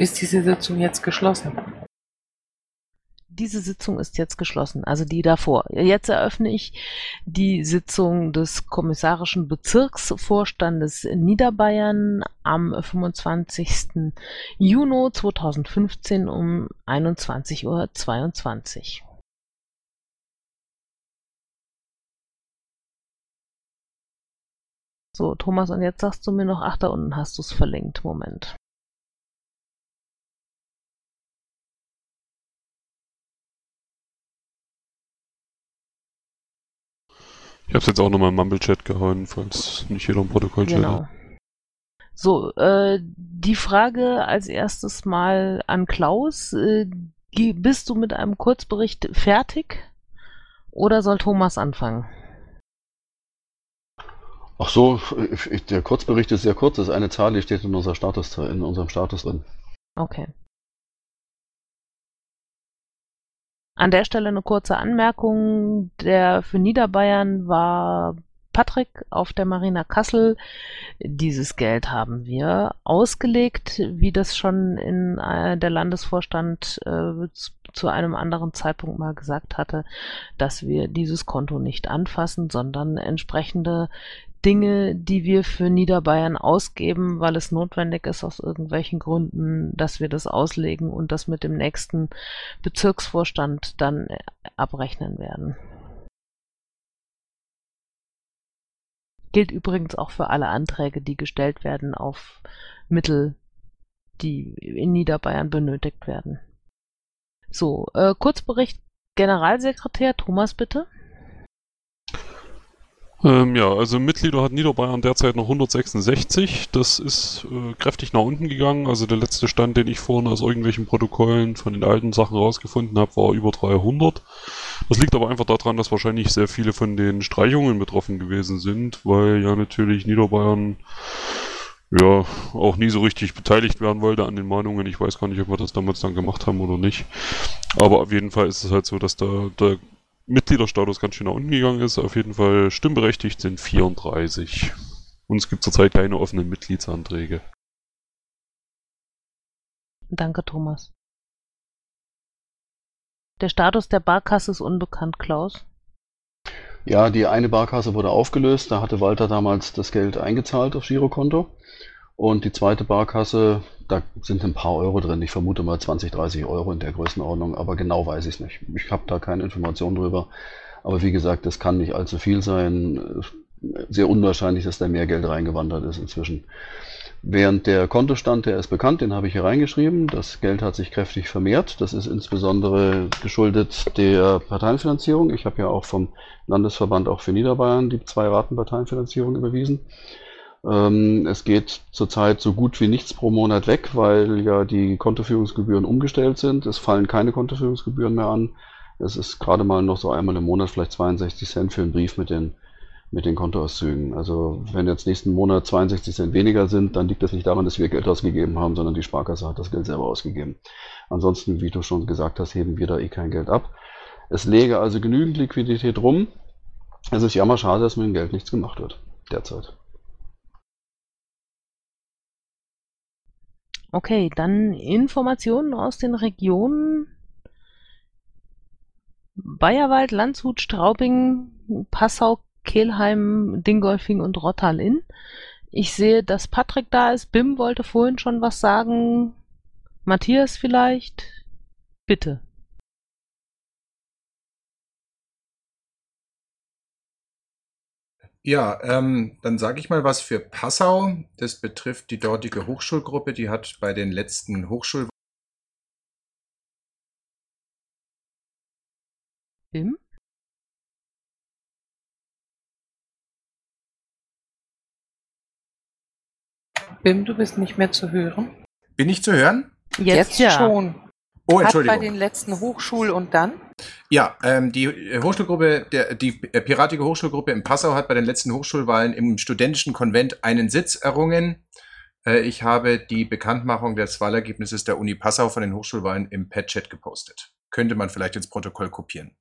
Ist diese Sitzung jetzt geschlossen? Diese Sitzung ist jetzt geschlossen, also die davor. Jetzt eröffne ich die Sitzung des kommissarischen Bezirksvorstandes Niederbayern am 25. Juni 2015 um 21:22 Uhr. So, Thomas, und jetzt sagst du mir noch, ach, da unten hast du es verlinkt. Moment. Ich habe es jetzt auch nochmal im Mumble-Chat gehauen, falls nicht jeder im Protokoll-Chat Genau. hat. So, die Frage als erstes mal an Klaus. Bist du mit einem Kurzbericht fertig oder soll Thomas anfangen? Ach so, der Kurzbericht ist sehr kurz. Das ist eine Zahl, die steht in unserem Status drin. Okay. An der Stelle eine kurze Anmerkung. Für Niederbayern war Patrick auf der Marina Kassel. Dieses Geld haben wir ausgelegt, wie das schon der Landesvorstand zu einem anderen Zeitpunkt mal gesagt hatte, dass wir dieses Konto nicht anfassen, sondern entsprechende Dinge, die wir für Niederbayern ausgeben, weil es notwendig ist aus irgendwelchen Gründen, dass wir das auslegen und das mit dem nächsten Bezirksvorstand dann abrechnen werden. Gilt übrigens auch für alle Anträge, die gestellt werden auf Mittel, die in Niederbayern benötigt werden. So, Kurzbericht Generalsekretär Thomas, bitte. Ja, also Mitglieder hat Niederbayern derzeit noch 166. Das ist kräftig nach unten gegangen. Also der letzte Stand, den ich vorhin aus irgendwelchen Protokollen von den alten Sachen rausgefunden habe, war über 300. Das liegt aber einfach daran, dass wahrscheinlich sehr viele von den Streichungen betroffen gewesen sind, weil ja natürlich Niederbayern ja auch nie so richtig beteiligt werden wollte an den Mahnungen. Ich weiß gar nicht, ob wir das damals dann gemacht haben oder nicht. Aber auf jeden Fall ist es halt so, dass der Mitgliederstatus ganz schön nach unten gegangen ist. Auf jeden Fall stimmberechtigt sind 34. Und es gibt zurzeit keine offenen Mitgliedsanträge. Danke, Thomas. Der Status der Barkasse ist unbekannt, Klaus. Ja, die eine Barkasse wurde aufgelöst. Da hatte Walter damals das Geld eingezahlt aufs Girokonto. Und die zweite Barkasse, da sind ein paar Euro drin. Ich vermute mal 20, 30 Euro in der Größenordnung, aber genau weiß ich es nicht. Ich habe da keine Informationen drüber. Aber wie gesagt, das kann nicht allzu viel sein. Sehr unwahrscheinlich, dass da mehr Geld reingewandert ist inzwischen. Während der Kontostand, der ist bekannt, den habe ich hier reingeschrieben. Das Geld hat sich kräftig vermehrt. Das ist insbesondere geschuldet der Parteienfinanzierung. Ich habe ja auch vom Landesverband auch für Niederbayern die 2 Raten Parteienfinanzierung überwiesen. Es geht zurzeit so gut wie nichts pro Monat weg, weil ja die Kontoführungsgebühren umgestellt sind. Es fallen keine Kontoführungsgebühren mehr an. Es ist gerade mal noch so einmal im Monat vielleicht 62 Cent für einen Brief mit den Kontoauszügen. Also wenn jetzt nächsten Monat 62 Cent weniger sind, dann liegt das nicht daran, dass wir Geld ausgegeben haben, sondern die Sparkasse hat das Geld selber ausgegeben. Ansonsten, wie du schon gesagt hast, heben wir da eh kein Geld ab. Es läge also genügend Liquidität rum. Es ist jammerschade, dass mit dem Geld nichts gemacht wird derzeit. Okay, dann Informationen aus den Regionen Bayerwald, Landshut, Straubing, Passau, Kelheim, Dingolfing und Rottal-Inn. Ich sehe, dass Patrick da ist. Bim wollte vorhin schon was sagen. Matthias vielleicht? Bitte. Ja, dann sage ich mal was für Passau. Das betrifft die dortige Hochschulgruppe. Die hat bei den letzten Bim? Bim, du bist nicht mehr zu hören. Bin ich zu hören? Jetzt ja. schon. Oh, Hat bei Entschuldigung. den letzten Hochschul- und dann? Ja, die Hochschulgruppe, die Piratige Hochschulgruppe in Passau hat bei den letzten Hochschulwahlen im studentischen Konvent einen Sitz errungen. Ich habe die Bekanntmachung des Wahlergebnisses der Uni Passau von den Hochschulwahlen im Pad-Chat gepostet. Könnte man vielleicht ins Protokoll kopieren.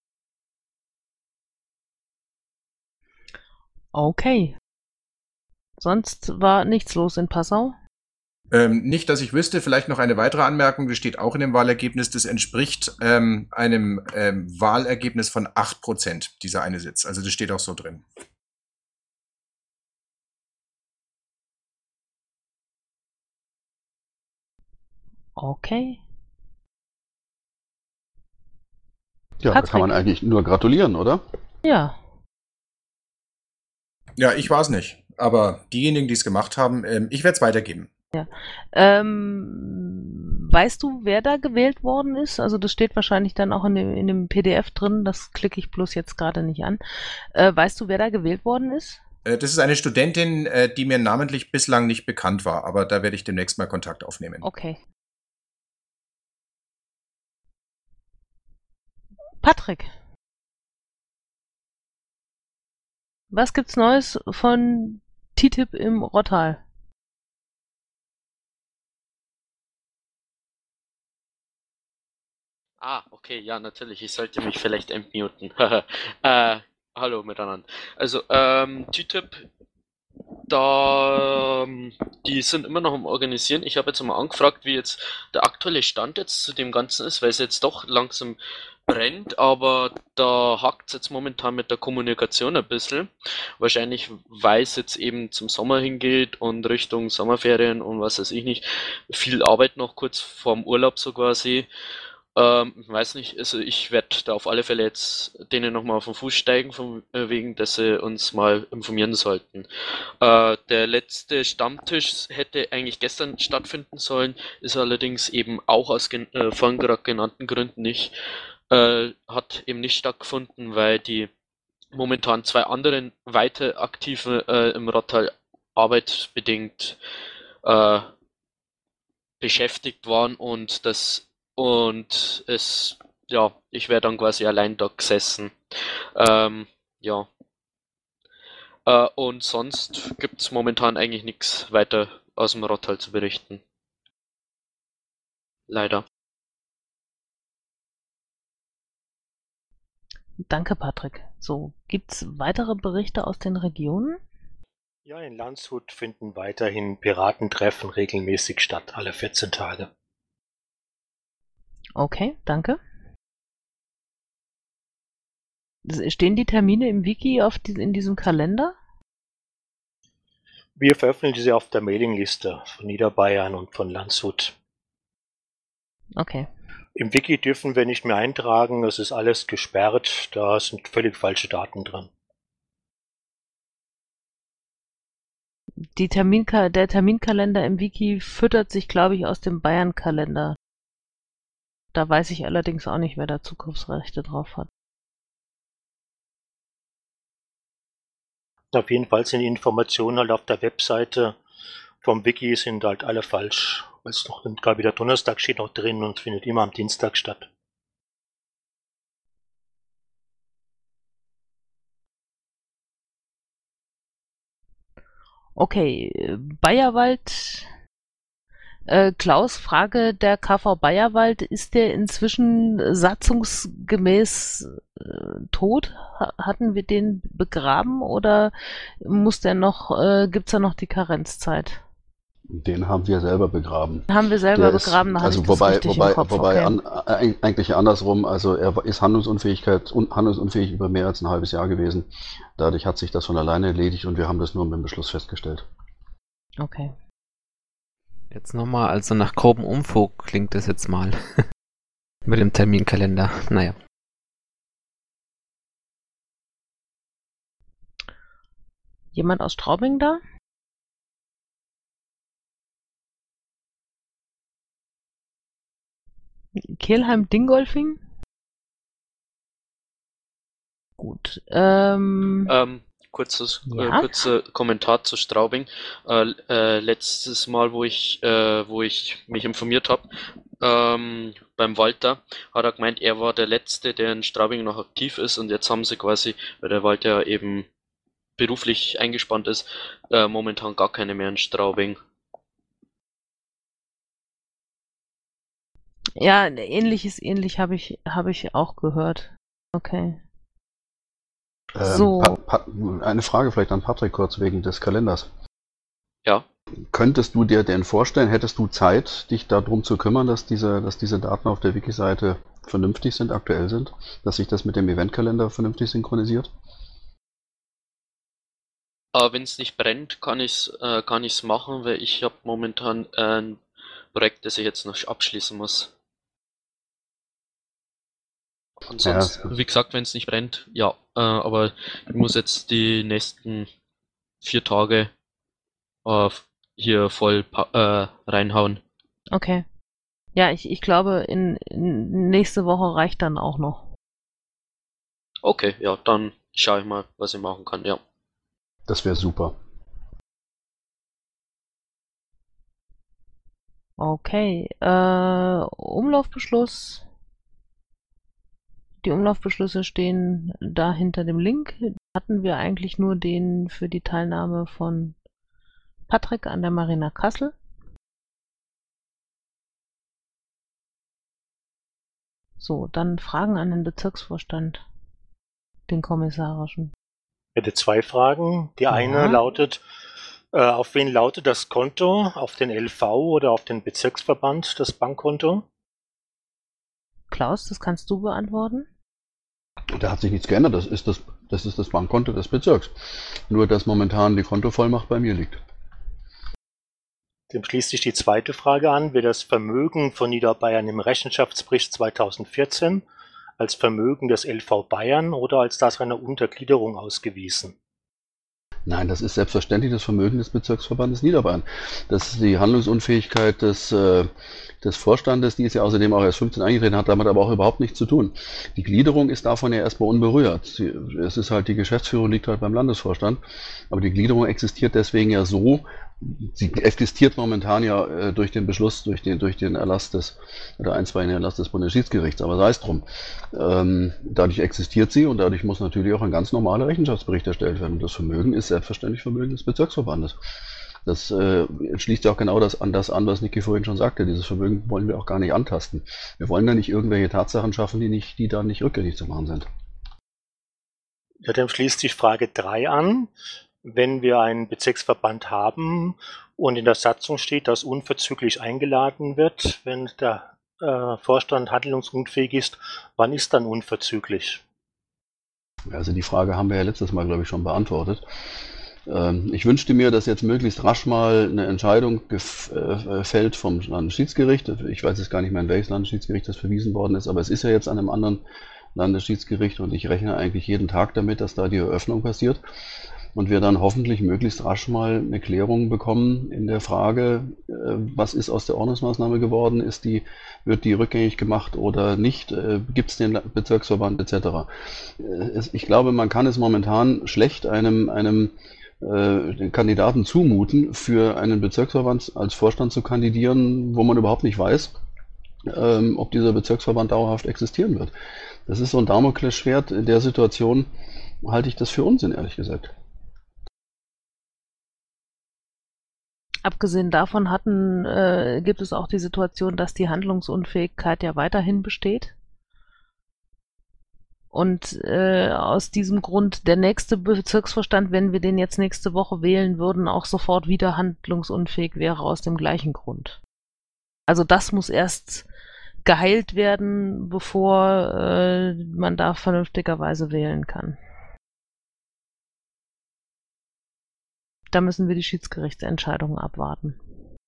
Okay. Sonst war nichts los in Passau. Nicht, dass ich wüsste, vielleicht noch eine weitere Anmerkung, das steht auch in dem Wahlergebnis, das entspricht einem Wahlergebnis von 8%, dieser eine Sitz. Also das steht auch so drin. Okay. Ja, da kann man Patrick. eigentlich nur gratulieren, oder? Ja. Ja, ich war es nicht. Aber diejenigen, die es gemacht haben, ich werde es weitergeben. Weißt du, wer da gewählt worden ist? Also das steht wahrscheinlich dann auch in dem PDF drin, das klicke ich bloß jetzt gerade nicht an. Weißt du, wer da gewählt worden ist? Das ist eine Studentin, die mir namentlich bislang nicht bekannt war, aber da werde ich demnächst mal Kontakt aufnehmen. Okay. Patrick. Was gibt's Neues von TTIP im Rottal? Ah, okay, ja, natürlich. Ich sollte mich vielleicht entmuten. Hallo miteinander. Also, TTIP, die sind immer noch am Organisieren. Ich habe jetzt mal angefragt, wie jetzt der aktuelle Stand jetzt zu dem Ganzen ist, weil es jetzt doch langsam brennt, aber da hakt es jetzt momentan mit der Kommunikation ein bisschen. Wahrscheinlich, weil es jetzt eben zum Sommer hingeht und Richtung Sommerferien und was weiß ich nicht. Viel Arbeit noch kurz vorm Urlaub so quasi. Weiß nicht, also ich werde da auf alle Fälle jetzt denen nochmal auf den Fuß steigen, von wegen, dass sie uns mal informieren sollten. Der letzte Stammtisch hätte eigentlich gestern stattfinden sollen, ist allerdings eben auch aus vorhin gerade genannten Gründen nicht, hat eben nicht stattgefunden, weil die momentan zwei anderen weiter aktive im Rottal arbeitsbedingt beschäftigt waren und ich wäre dann quasi allein da gesessen. Ja. Und sonst gibt es momentan eigentlich nichts weiter aus dem Rottal zu berichten. Leider. Danke, Patrick. So, gibt's weitere Berichte aus den Regionen? Ja, in Landshut finden weiterhin Piratentreffen regelmäßig statt, alle 14 Tage. Okay, danke. Stehen die Termine im Wiki in diesem Kalender? Wir veröffentlichen sie auf der Mailingliste von Niederbayern und von Landshut. Okay. Im Wiki dürfen wir nicht mehr eintragen, es ist alles gesperrt, da sind völlig falsche Daten drin. Der Terminkalender im Wiki füttert sich, glaube ich, aus dem Bayern-Kalender. Da weiß ich allerdings auch nicht, wer da Zugriffsrechte drauf hat. Auf jeden Fall sind die Informationen halt auf der Webseite vom Wiki sind halt alle falsch. Weil es noch, glaube ich, der Donnerstag steht noch drin und findet immer am Dienstag statt. Okay, Bayerwald. Klaus, Frage der KV Bayerwald, ist der inzwischen satzungsgemäß tot? Hatten wir den begraben oder gibt's da noch die Karenzzeit? Den haben wir selber begraben. Haben wir selber Der ist, begraben, da hatte also ich das richtig im Kopf. wobei Okay. eigentlich andersrum, also er ist handlungsunfähig über mehr als ein halbes Jahr gewesen. Dadurch hat sich das von alleine erledigt und wir haben das nur mit dem Beschluss festgestellt. Okay. Jetzt nochmal, also nach grobem Umfug klingt das jetzt mal. Mit dem Terminkalender. Naja. Jemand aus Straubing da? Kelheim-Dingolfing? Gut. Kurzer Kommentar zu Straubing. Letztes Mal, wo ich mich informiert habe, beim Walter, hat er gemeint, er war der Letzte, der in Straubing noch aktiv ist und jetzt haben sie quasi, weil der Walter eben beruflich eingespannt ist, momentan gar keine mehr in Straubing. Ja, ähnlich habe ich auch gehört. Okay. So. Eine Frage vielleicht an Patrick kurz wegen des Kalenders. Ja. Könntest du dir denn vorstellen, hättest du Zeit, dich darum zu kümmern, dass diese Daten auf der Wiki-Seite vernünftig sind, aktuell sind, dass sich das mit dem Eventkalender vernünftig synchronisiert? Wenn es nicht brennt, kann ich's machen, weil ich habe momentan ein Projekt, das ich jetzt noch abschließen muss. Ansonsten, wie gesagt, wenn es nicht brennt, ja. Aber ich muss jetzt die nächsten 4 Tage hier voll reinhauen. Okay. Ja, ich glaube, in nächste Woche reicht dann auch noch. Okay, ja, dann schaue ich mal, was ich machen kann, ja. Das wäre super. Okay. Umlaufbeschluss. Die Umlaufbeschlüsse stehen da hinter dem Link. Hatten wir eigentlich nur den für die Teilnahme von Patrick an der Marina Kassel. So, dann Fragen an den Bezirksvorstand, den kommissarischen. Ich hätte 2 Fragen. Die eine lautet, auf wen lautet das Konto? Auf den LV oder auf den Bezirksverband, das Bankkonto? Klaus, das kannst du beantworten. Da hat sich nichts geändert. Das ist das Bankkonto des Bezirks. Nur, dass momentan die Kontovollmacht bei mir liegt. Dem schließt sich die zweite Frage an. Wird das Vermögen von Niederbayern im Rechenschaftsbericht 2014 als Vermögen des LV Bayern oder als das einer Untergliederung ausgewiesen? Nein, das ist selbstverständlich das Vermögen des Bezirksverbandes Niederbayern. Das ist die Handlungsunfähigkeit des Vorstandes, die ist ja außerdem auch erst 15 eingetreten, hat damit aber auch überhaupt nichts zu tun. Die Gliederung ist davon ja erstmal unberührt. Es ist halt, die Geschäftsführung liegt halt beim Landesvorstand, aber die Gliederung existiert deswegen ja so, sie existiert momentan ja durch den Beschluss, durch den Erlass oder einstweiligen Erlass des Bundesschiedsgerichts, aber sei es drum. Dadurch existiert sie und dadurch muss natürlich auch ein ganz normaler Rechenschaftsbericht erstellt werden. Und das Vermögen ist selbstverständlich Vermögen des Bezirksverbandes. Das schließt ja auch genau das an, was Niki vorhin schon sagte. Dieses Vermögen wollen wir auch gar nicht antasten. Wir wollen da nicht irgendwelche Tatsachen schaffen, die dann nicht rückgängig zu machen sind. Ja, dann schließt sich Frage 3 an. Wenn wir einen Bezirksverband haben und in der Satzung steht, dass unverzüglich eingeladen wird, wenn der Vorstand handlungsunfähig ist, wann ist dann unverzüglich? Also die Frage haben wir ja letztes Mal, glaube ich, schon beantwortet. Ich wünschte mir, dass jetzt möglichst rasch mal eine Entscheidung fällt vom Landesschiedsgericht. Ich weiß jetzt gar nicht mehr, in welches Landesschiedsgericht das verwiesen worden ist, aber es ist ja jetzt an einem anderen Landesschiedsgericht und ich rechne eigentlich jeden Tag damit, dass da die Eröffnung passiert und wir dann hoffentlich möglichst rasch mal eine Klärung bekommen in der Frage, was ist aus der Ordnungsmaßnahme geworden, wird die rückgängig gemacht oder nicht, gibt es den Bezirksverband etc. Ich glaube, man kann es momentan schlecht einem den Kandidaten zumuten, für einen Bezirksverband als Vorstand zu kandidieren, wo man überhaupt nicht weiß, ob dieser Bezirksverband dauerhaft existieren wird. Das ist so ein Damoklesschwert. In der Situation halte ich das für Unsinn, ehrlich gesagt. Abgesehen davon gibt es auch die Situation, dass die Handlungsunfähigkeit ja weiterhin besteht. Und aus diesem Grund der nächste Bezirksvorstand, wenn wir den jetzt nächste Woche wählen würden, auch sofort wieder handlungsunfähig wäre aus dem gleichen Grund. Also das muss erst geheilt werden, bevor man da vernünftigerweise wählen kann. Da müssen wir die Schiedsgerichtsentscheidungen abwarten.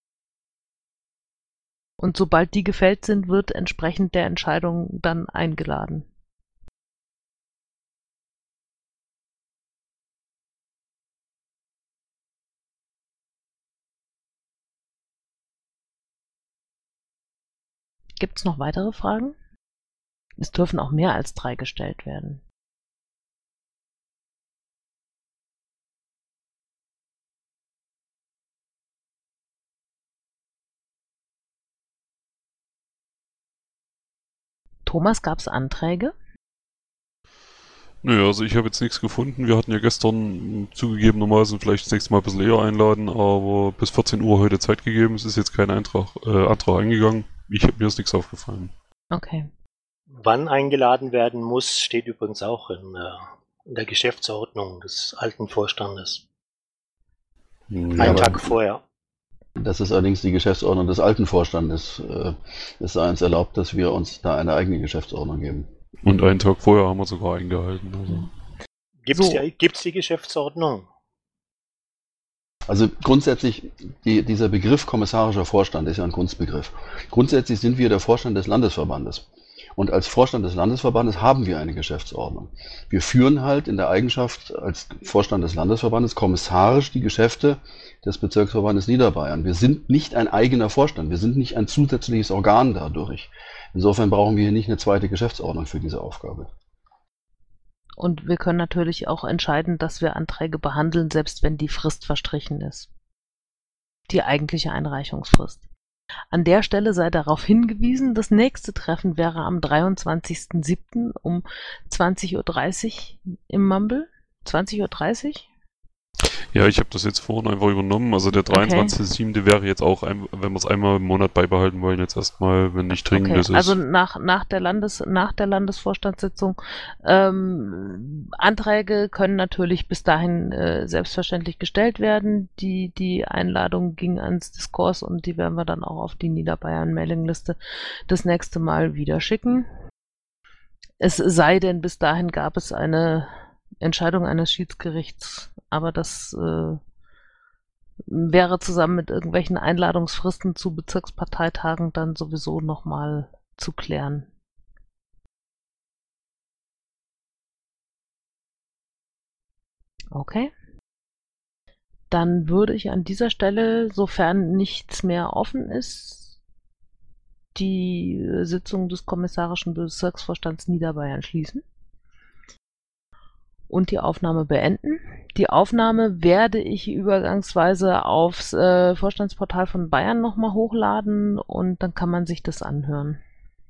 Und sobald die gefällt sind, wird entsprechend der Entscheidung dann eingeladen. Gibt es noch weitere Fragen? Es dürfen auch mehr als 3 gestellt werden. Thomas, gab es Anträge? Nö, also ich habe jetzt nichts gefunden. Wir hatten ja gestern zugegebenermaßen vielleicht das nächste Mal ein bisschen eher einladen, aber bis 14 Uhr heute Zeit gegeben. Es ist jetzt kein Antrag eingegangen. Mir ist nichts aufgefallen. Okay. Wann eingeladen werden muss, steht übrigens auch in der Geschäftsordnung des alten Vorstandes. Einen aber Tag vorher. das ist allerdings die Geschäftsordnung des alten Vorstandes. Es sei uns erlaubt, dass wir uns da eine eigene Geschäftsordnung geben. Und einen Tag vorher haben wir sogar eingehalten. Also. Gibt's die Geschäftsordnung? Also grundsätzlich, dieser Begriff kommissarischer Vorstand ist ja ein Kunstbegriff. Grundsätzlich sind wir der Vorstand des Landesverbandes. Und als Vorstand des Landesverbandes haben wir eine Geschäftsordnung. Wir führen halt in der Eigenschaft als Vorstand des Landesverbandes kommissarisch die Geschäfte des Bezirksverbandes Niederbayern. Wir sind nicht ein eigener Vorstand, wir sind nicht ein zusätzliches Organ dadurch. Insofern brauchen wir hier nicht eine zweite Geschäftsordnung für diese Aufgabe. Und wir können natürlich auch entscheiden, dass wir Anträge behandeln, selbst wenn die Frist verstrichen ist. Die eigentliche Einreichungsfrist. An der Stelle sei darauf hingewiesen, das nächste Treffen wäre am 23.07. um 20.30 Uhr im Mumble. 20.30 Uhr? Ja, ich habe das jetzt vorhin einfach übernommen. Also der 23.07. wäre jetzt auch, wenn wir es einmal im Monat beibehalten wollen, jetzt erstmal, wenn nicht dringend ist. Also nach der Landesvorstandssitzung. Anträge können natürlich bis dahin selbstverständlich gestellt werden. Die Einladung ging ans Diskurs und die werden wir dann auch auf die Niederbayern-Mailingliste das nächste Mal wieder schicken. Es sei denn, bis dahin gab es eine Entscheidung eines Schiedsgerichts, aber das wäre zusammen mit irgendwelchen Einladungsfristen zu Bezirksparteitagen dann sowieso nochmal zu klären. Okay. Dann würde ich an dieser Stelle, sofern nichts mehr offen ist, die Sitzung des kommissarischen Bezirksvorstands Niederbayern schließen und die Aufnahme beenden. Die Aufnahme werde ich übergangsweise aufs Vorstandsportal von Bayern nochmal hochladen und dann kann man sich das anhören.